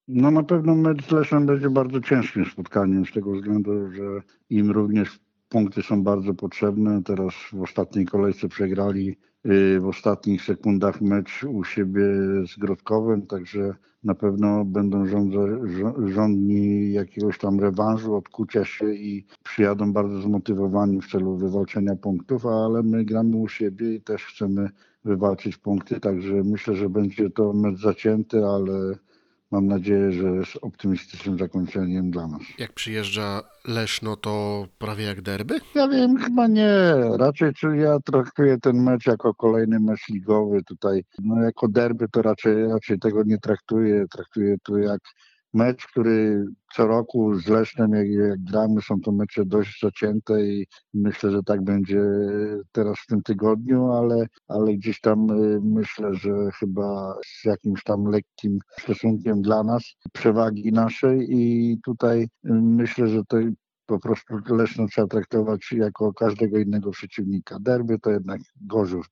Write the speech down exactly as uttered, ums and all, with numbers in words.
No na pewno mecz z Lesznem będzie bardzo ciężkim spotkaniem z tego względu, że im również punkty są bardzo potrzebne. Teraz w ostatniej kolejce przegrali y, w ostatnich sekundach mecz u siebie z Grodkowem, także na pewno będą żądze, żo- żądni jakiegoś tam rewanżu, odkucia się i przyjadą bardzo zmotywowani w celu wywalczenia punktów, ale my gramy u siebie i też chcemy wywalczyć punkty, także myślę, że będzie to mecz zacięty, ale mam nadzieję, że z optymistycznym zakończeniem dla nas. Jak przyjeżdża Leszno, to prawie jak derby? Ja wiem, chyba nie. Raczej czy ja traktuję ten mecz jako kolejny mecz ligowy. Tutaj, no jako derby to raczej, raczej tego nie traktuję. Traktuję to jak mecz, który co roku z Lesznem, jak, jak gramy, są to mecze dość zacięte i myślę, że tak będzie teraz w tym tygodniu, ale, ale gdzieś tam y, myślę, że chyba z jakimś tam lekkim stosunkiem dla nas, przewagi naszej i tutaj y, myślę, że to po prostu Leszno trzeba traktować jako każdego innego przeciwnika. Derby to jednak Gorzów.